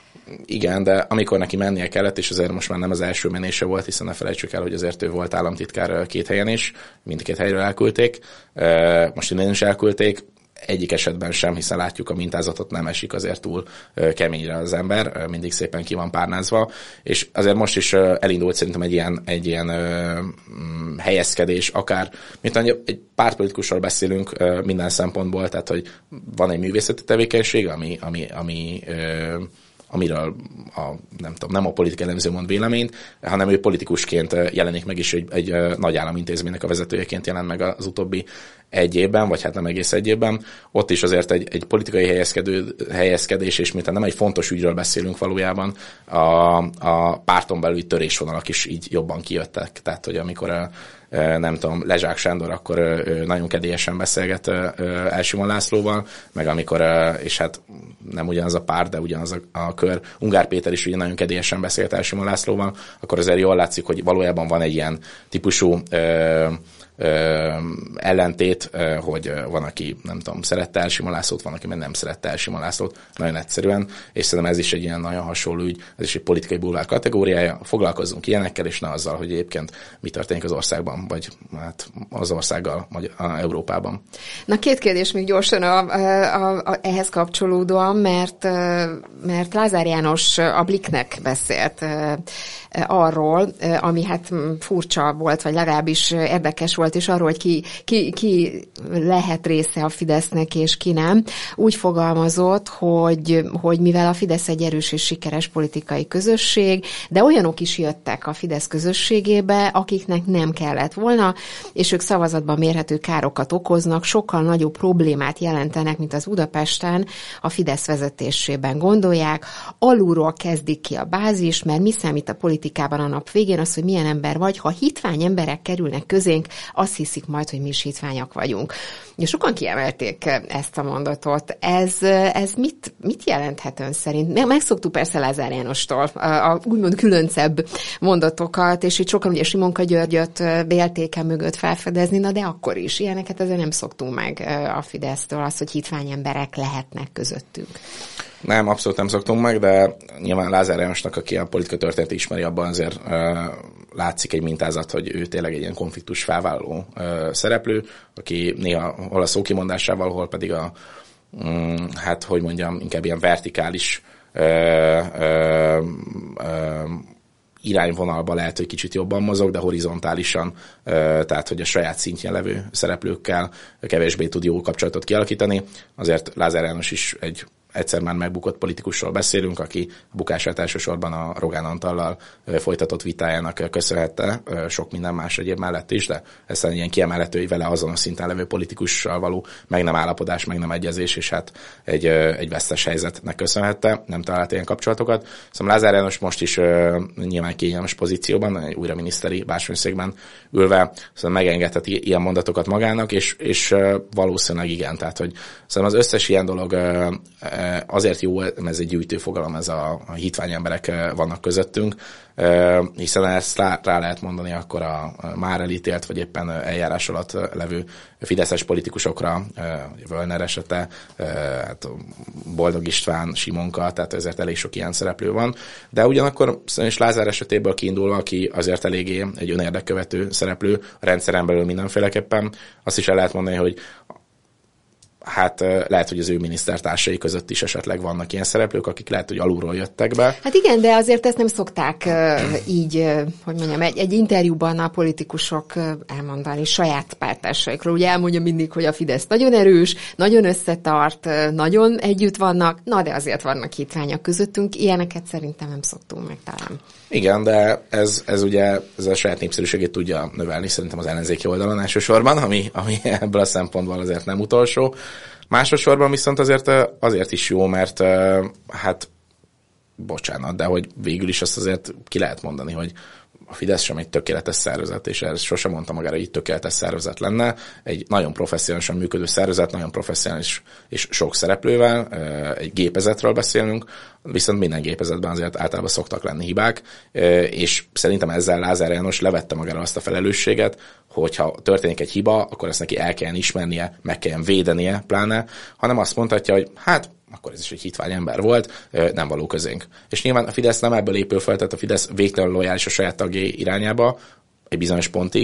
Igen, de amikor neki mennie kellett, és azért most már nem az első menése volt, hiszen ne felejtsük el, hogy azért ő volt államtitkár két helyen is, mindkét helyről elküldték, most innen is elküldték. egyik esetben sem, hiszen látjuk a mintázatot, nem esik azért túl keményre az ember, mindig szépen ki van párnázva, és azért most is elindult szerintem egy ilyen, egy ilyen helyezkedés, akár, mint egy pártpolitikusról beszélünk minden szempontból, tehát hogy van egy művészeti tevékenység, ami, ami, ami amiről a, nem tudom, nem a politika elemző mond véleményt, hanem ő politikusként jelenik meg is, egy, egy nagy államintézménynek a vezetőjeként jelent meg az utóbbi egy évben, vagy hát nem egész egy évben. Ott is azért egy, egy politikai helyezkedő, helyezkedés, és mintha nem egy fontos ügyről beszélünk valójában, a, a párton belüli törésvonalak is így jobban kijöttek. Tehát, hogy amikor a, nem tudom, Lezsák Sándor akkor nagyon kedélyesen beszélget Elsimon Lászlóval, meg amikor, és hát nem ugyanaz a párt, de ugyanaz a, a kör, Ungár Péter is ugye nagyon kedélyesen beszélt Elsimon Lászlóval, akkor azért jól látszik, hogy valójában van egy ilyen típusú ö, ö, ellentét, ö, hogy van, aki nem tudom, szerette Elsimon Lászlót, van, aki meg nem szerette Elsimon Lászlót, nagyon egyszerűen, és szerintem ez is egy ilyen nagyon hasonló ügy, ez is egy politikai bulvár kategóriája, foglalkozzunk ilyenekkel, és ne azzal, hogy egyébként mi történik az országban, vagy hát az országgal, vagy Európában. Na, két kérdés még gyorsan a, a, a, ehhez kapcsolódóan, mert, mert Lázár János a Blicknek beszélt arról, ami hát furcsa volt, vagy legalábbis érdekes volt, és arról, hogy ki, ki, ki lehet része a Fidesznek, és ki nem. Úgy fogalmazott, hogy, hogy mivel a Fidesz egy erős és sikeres politikai közösség, de olyanok is jöttek a Fidesz közösségébe, akiknek nem kellett volna, és ők szavazatban mérhető károkat okoznak, sokkal nagyobb problémát jelentenek, mint az Budapesten a Fidesz vezetésében gondolják. Alulról kezdik ki a bázis, mert mi számít a politikában a nap végén az, hogy milyen ember vagy. Ha hitvány emberek kerülnek közénk, azt hiszik majd, hogy mi is hitványak vagyunk. És sokan kiemelték ezt a mondatot. Ez, ez mit, mit jelenthet ön szerint? Megszoktuk persze Lázár Jánostól a, a úgymond különcebb mondatokat, és itt sokan ugye Simonka Györgyöt béltéken mögött felfedezni, na de akkor is. Ilyeneket azért nem szoktunk meg a Fidesztől, az, hogy hitvány emberek lehetnek közöttünk. Nem, abszolút nem szoktunk meg, de nyilván Lázár Jánosnak, aki a politika történetet ismeri, abban azért uh, látszik egy mintázat, hogy ő tényleg egy ilyen konfliktus felvállaló uh, szereplő, aki néha hol a szókimondásával, hol pedig a, um, hát hogy mondjam, inkább ilyen vertikális uh, uh, uh, irányvonalba lehet, hogy kicsit jobban mozog, de horizontálisan, tehát hogy a saját szintjén levő szereplőkkel kevésbé tud jó kapcsolatot kialakítani. Azért Lázár János is egy egyszer már megbukott politikusról beszélünk, aki a bukását elsősorban a Rogán Antallal folytatott vitájának köszönhette, sok minden más egyéb mellett is, de ez egy ilyen kiemelhető, vele azon a szinten levő politikussal való meg nem állapodás, meg nem egyezés, és hát egy, egy vesztes helyzetnek köszönhette, nem talált ilyen kapcsolatokat. Szóval Lázár János most is nyilván kényelmes pozícióban, egy újra miniszteri bársonyszékben ülve, szóval megengedheti ilyen mondatokat magának, és, és valószínűleg igen, tehát hogy szóval az összes ilyen dolog azért jó, ez egy gyűjtő fogalom, ez a, a hitvány emberek vannak közöttünk, hiszen ezt rá, rá lehet mondani akkor a már elítélt, vagy éppen eljárás alatt levő fideszes politikusokra, Völner esete, hát Boldog István, Simonka, tehát ezért elég sok ilyen szereplő van, de ugyanakkor és Lázár esetéből kiindulva, aki azért eléggé egy önérdekkövető szereplő, a rendszeren belül mindenféleképpen, azt is el lehet mondani, hogy hát lehet, hogy az ő minisztertársai között is esetleg vannak ilyen szereplők, akik lehet, hogy alulról jöttek be. Hát igen, de azért ezt nem szokták uh, így, uh, hogy mondjam, egy, egy interjúban a politikusok uh, elmondani saját pártársaikról. Ugye elmondja mindig, hogy a Fidesz nagyon erős, nagyon összetart, uh, nagyon együtt vannak, na de azért vannak hitványak közöttünk, ilyeneket szerintem nem szoktunk meg talán. Igen, de ez, ez ugye ez a saját népszerűségét tudja növelni szerintem az ellenzéki oldalon elsősorban, ami, ami ebből a szempontból azért nem utolsó. Másodszorban viszont azért, azért is jó, mert hát bocsánat, de hogy végül is azt azért ki lehet mondani, hogy a Fidesz sem egy tökéletes szervezet, és ezt sosem mondta magára, hogy egy tökéletes szervezet lenne. Egy nagyon professzionálisan működő szervezet, nagyon professzionális és sok szereplővel, egy gépezetről beszélünk, viszont minden gépezetben azért általában szoktak lenni hibák, és szerintem ezzel Lázár János levette magára azt a felelősséget, hogyha történik egy hiba, akkor ezt neki el kelljen ismernie, meg kelljen védenie pláne, hanem azt mondhatja, hogy hát akkor ez is egy hitvány ember volt, nem való közénk. És nyilván a Fidesz nem ebből épül fel, tehát a Fidesz végtelenül lojális a saját tagjai irányába, egy bizonyos pontig,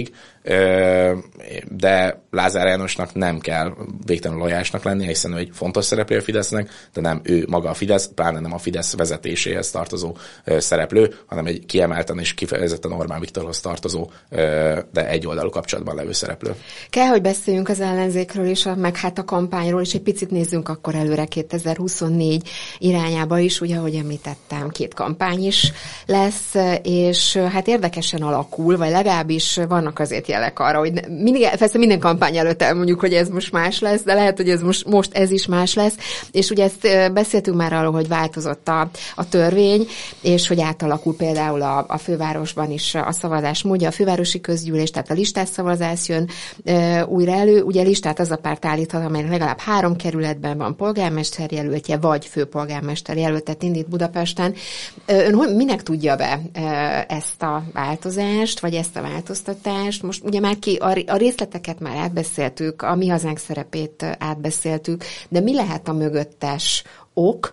de Lázár Jánosnak nem kell végtelenül lojálisnak lennie, hiszen ő egy fontos szereplő a Fidesznek, de nem ő maga a Fidesz, pláne nem a Fidesz vezetéséhez tartozó szereplő, hanem egy kiemelten és kifejezetten Orbán Viktorhoz tartozó, de egyoldalú kapcsolatban levő szereplő. Kell, hogy beszéljünk az ellenzékről és a, meg hát a kampányról, és egy picit nézzünk akkor előre kétezer-huszonnégy irányába is, ugye, ahogy említettem, két kampány is lesz, és hát érdekesen alakul, vagy legalábbis vannak azért jelek arra, hogy mindig, persze minden kampány előtt elmondjuk, hogy ez most más lesz, de lehet, hogy ez most, most ez is más lesz, és ugye ezt beszéltünk már arról, hogy változott a, a törvény, és hogy átalakul például a, a fővárosban is a szavazás módja, a fővárosi közgyűlés, tehát a listás szavazás jön e, újra elő. Ugye listát az a párt állíthat, amelynek legalább három kerületben van polgármester jelöltje, vagy főpolgármester jelöltet indít Budapesten. Ön minek tudja be ezt a változást, vagy ezt a változtatást? Most ugye már ki, a részleteket már átbeszéltük, a Mi Hazánk szerepét átbeszéltük, de mi lehet a mögöttes ok,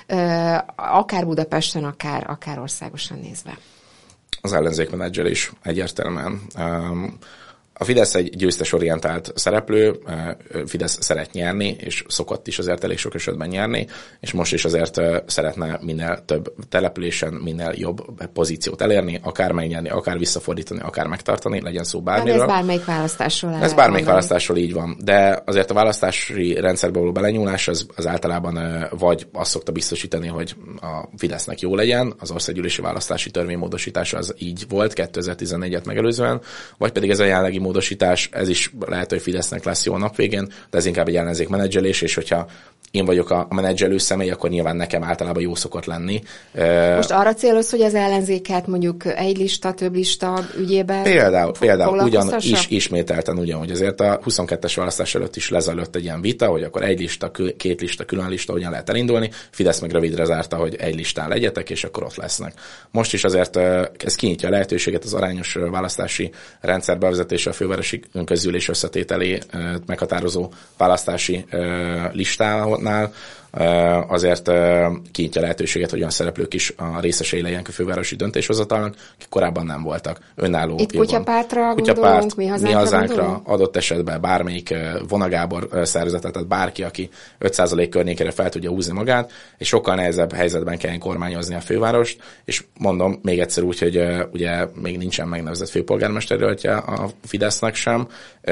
akár Budapesten, akár, akár országosan nézve? Az ellenzékmenedzselés egyértelműen. A Fidesz egy győztesorientált szereplő, Fidesz szeret nyerni, és szokott is azért elég sok esetben nyerni, és most is azért szeretne minél több településen, minél jobb pozíciót elérni, akár megnyerni, akár visszafordítani, akár megtartani, legyen szó bármiről. Ez bármelyik választásról Ez bármelyik mondani. választásról így van, de azért a választási rendszerbe való belenyúlás az, az általában vagy azt szokta biztosítani, hogy a Fidesznek jó legyen, az országgyűlési választási törvénymódosítása az így volt kétezer-tizennégyet megelőzően, vagy pedig ez a jelenlegi módosítás, ez is lehet, hogy Fidesznek lesz jó a nap végén, de ez inkább egy ellenzék menedzselés, és hogyha én vagyok a menedzselő személy, akkor nyilván nekem általában jó szokott lenni. Most arra célhoz, hogy az ellenzéket mondjuk egy lista, több lista ügyében Például, például ugyan is, ismételten ugyanúgy azért a huszonkettes választás előtt is lezajlott egy ilyen vita, hogy akkor egy lista, két lista, külön lista, hogyan lehet elindulni. Fidesz meg rövidre zárta, hogy egy listán legyetek, és akkor ott lesznek. Most is azért ez kinyitja a lehetőséget az arányos választási rendszer bevezetése a fővárosi közgyűlés összetételé meghatározó választási listánál, azért kinyitja lehetőséget, hogy olyan szereplők is a részesei legyenek a fővárosi döntéshozatalnak, akik korábban nem voltak. Önálló. Itt kutyapártra Kutyapárt, gondolunk, mi hazánkra, mi hazánkra gondolunk? Adott esetben bármelyik Vona Gábor szervezetet, tehát bárki, aki öt százalék környékére fel tudja húzni magát, és sokkal nehezebb helyzetben kell kormányozni a fővárost, és mondom még egyszer úgy, hogy ugye még nincsen megnevezett főpolgármester jelöltje a Fidesznek sem,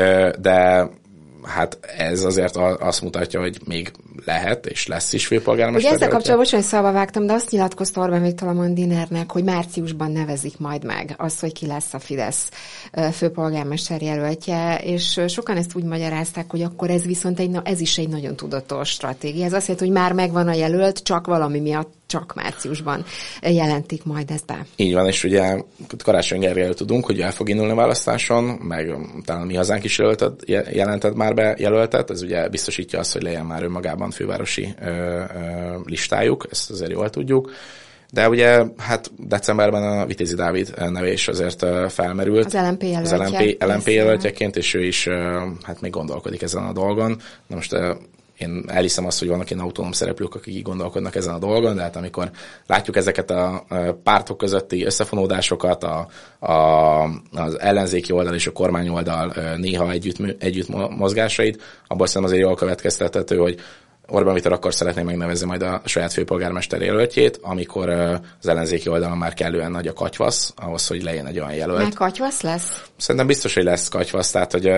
de hát ez azért azt mutatja, hogy még lehet, és lesz is főpolgármester. Ugye ezzel kapcsolatban bocsánat, hogy szalba vágtam, de azt nyilatkozta Orbán Viktor a Mandinernek, hogy márciusban nevezik majd meg azt, hogy ki lesz a Fidesz főpolgármester jelöltje, és sokan ezt úgy magyarázták, hogy akkor ez viszont egy, ez is egy nagyon tudatos stratégia. Ez azt jelenti, hogy már megvan a jelölt, csak valami miatt csak márciusban jelentik majd ezt be. Így van, és ugye Karácsony Gergelyről tudunk, hogy el fog indulni a választáson, meg talán Mi Hazánk is jelöltet, jelentett már be jelöltet, ez ugye biztosítja azt, hogy legyen már önmagában fővárosi ö, ö, listájuk, ezt azért jól tudjuk. De ugye hát decemberben a Vitézi Dávid neve is azért felmerült. Az el em pé jelöltje. Az el em pé, el em pé jelöltjeként, és ő is hát még gondolkodik ezen a dolgon. Na most én elhiszem azt, hogy vannak ilyen autonóm szereplők, akik így gondolkodnak ezen a dolgon, de hát amikor látjuk ezeket a pártok közötti összefonódásokat, a, a, az ellenzéki oldal és a kormány oldal néha együtt, együtt mozgásait, abból szerintem azért jól következtethető, hogy Orbán Viktor akkor szeretné megnevezni majd a saját főpolgármester jelöltjét, amikor az ellenzéki oldalon már kellően nagy a katyvasz, ahhoz, hogy legyen egy olyan jelölt. Már katyvasz lesz? Szerintem biztos, hogy lesz katyvasz, tehát hogy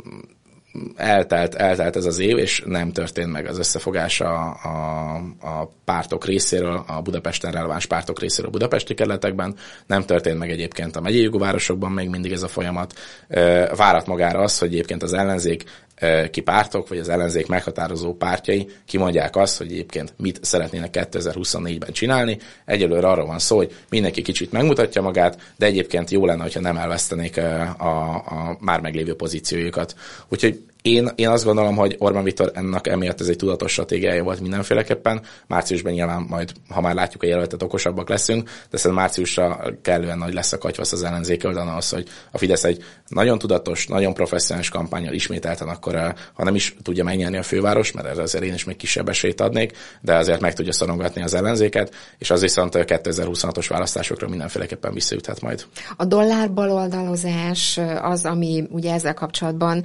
eltelt, eltelt ez az év, és nem történt meg az összefogás a, a, a pártok részéről, a Budapesten releváns pártok részéről a budapesti kerületekben, nem történt meg egyébként a megyei jogú városokban még mindig ez a folyamat. Várat magára az, hogy egyébként az ellenzék ki pártok, vagy az ellenzék meghatározó pártjai kimondják azt, hogy egyébként mit szeretnének kétezer-huszonnégyben csinálni. Egyelőre arról van szó, hogy mindenki kicsit megmutatja magát, de egyébként jó lenne, hogyha nem elvesztenék a, a, a már meglévő pozíciójukat. Úgyhogy Én, én azt gondolom, hogy Orbán Viktor ennek emiatt ez egy tudatos stratégiája volt mindenféleképpen. Márciusban nyilván majd, ha már látjuk a jelöltet, okosabbak leszünk, de szerintem márciusra kellően nagy lesz a katyvasz az ellenzéki oldalon az, hogy a Fidesz egy nagyon tudatos, nagyon professzionális kampánnyal ismételten akkor, ha nem is tudja megnyerni a főváros, mert erre azért én is még kisebb esélyt adnék, de azért meg tudja szorongatni az ellenzéket, és az viszont kétezer-huszonhatos választásokra mindenféleképpen visszaüthet majd. A dollár baloldalozás az, ami ugye ezzel kapcsolatban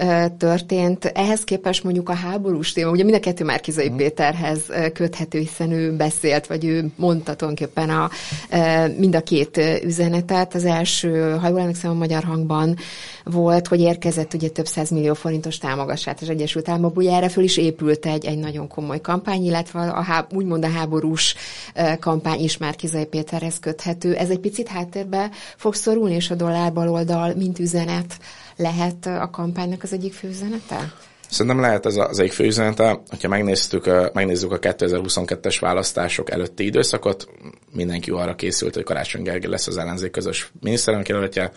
történt. Ehhez képest mondjuk a háborús téma, ugye mind a kettő Márki-Zay hmm. Péterhez köthető, hiszen ő beszélt, vagy ő mondta tulajdonképpen a, mind a két üzenetet. Az első, ha jól emlékszem, a Magyar Hangban volt, hogy érkezett ugye több százmillió forintos támogatását az Egyesült Államokból. Ugye erre föl is épült egy, egy nagyon komoly kampány, illetve a háb, úgymond a háborús kampány is Márki-Zay Péterhez köthető. Ez egy picit háttérbe fog szorulni, és a dollár baloldal, mint üzenet lehet a kampánynak az egyik fő üzenete? Szerintem lehet ez az egyik fő üzenete. Ha megnéztük, megnézzük a kétezer-huszonkettes választások előtti időszakot, mindenki arra készült, hogy Karácsony Gergely lesz az ellenzék közös miniszterelnök jelöltje.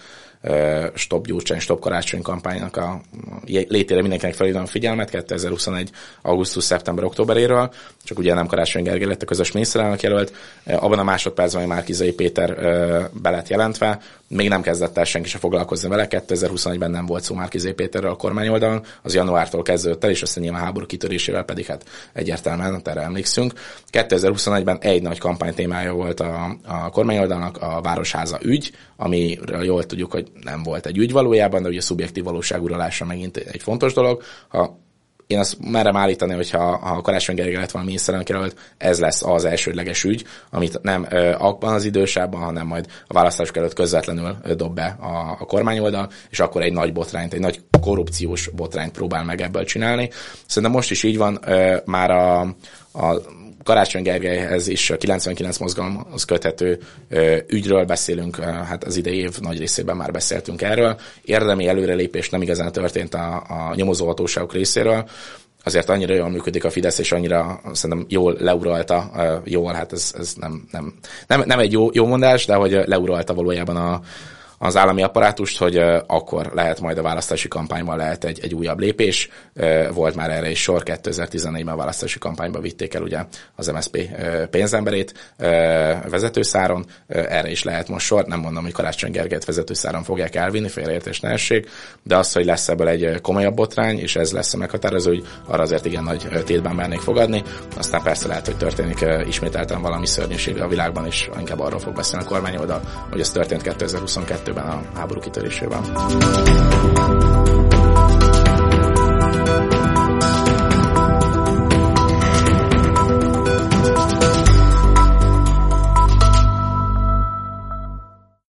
Stop Gyurcsány, Stop Karácsony kampánynak a létére mindenkinek felhívom a figyelmet kétezer-huszonegy. augusztus, szeptember, októberéről, csak ugye nem Karácsony Gergely lett a közös miniszterelnök jelölt. Abban a másodpercben, hogy Márki-Zay Péter be lett jelentve, még nem kezdett el senki se foglalkozni vele. kétezer-huszonegyben nem volt szó Márki-Zay Péterről a kormányoldalon, az januártól kezdődött el, és aztán nyilván háború kitörésével pedig hát egyértelműen erre emlékszünk. kétezer-huszonegyben egy nagy kampány témája volt a, a kormányoldalnak a Városháza ügy, amiről jól tudjuk, hogy nem volt egy ügy valójában, de ugye a szubjektív valóságuralása megint egy fontos dolog. Ha én azt merem állítani, hogy ha, ha Karácsony Gergely lett volna miniszterelnök jelölt, ez lesz az elsődleges ügy, amit nem ö, abban az idősában, hanem majd a választások előtt közvetlenül ö, dob be a, a kormányoldal, és akkor egy nagy botrányt, egy nagy korrupciós botrányt próbál meg ebből csinálni. Szerintem most is így van, ö, már a, a Karácsony Gergelyhez is a kilencvenkilenc mozgalomhoz köthető ö, ügyről beszélünk, ö, hát az idei év nagy részében már beszéltünk erről. Érdemi előrelépés nem igazán történt a, a nyomozóhatóságok részéről. Azért annyira jól működik a Fidesz, és annyira szerintem jól leuralta, ö, jól, hát ez, ez nem, nem, nem, nem egy jó, jó mondás, de hogy leuralta valójában a az állami apparátust, hogy uh, akkor lehet majd a választási kampányban lehet egy, egy újabb lépés. Uh, volt már erre is sor, kétezer-tizennégyben a választási kampányban vitték el ugye az em es zé pé uh, pénzemberét uh, vezetőszáron, uh, erre is lehet most sor. Nem mondom, hogy Karácsony Gergelyt vezetőszáron fogják elvinni, félreértés ne essék, de az, hogy lesz ebből egy komolyabb botrány, és ez lesz a meghatározó, hogy arra azért igen nagy tétben mernék fogadni. Aztán persze lehet, hogy történik uh, ismételten valami szörnyűség a világban, és inkább arról fog beszélni a kormányoldal, hogy ez történt kétezer-huszonkettőben a háború kitörésével.